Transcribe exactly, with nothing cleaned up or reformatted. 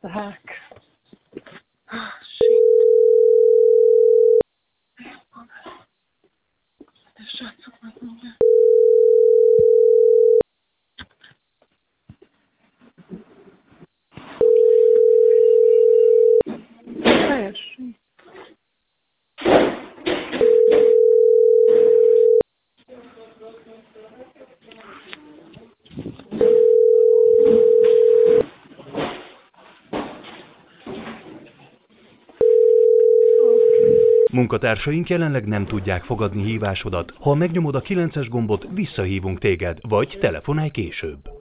the heck? Oh, shit. The srácok meg mindjárt. Teljesen. Munkatársaink jelenleg nem tudják fogadni hívásodat. Ha megnyomod a kilences gombot, visszahívunk téged, vagy telefonálj később.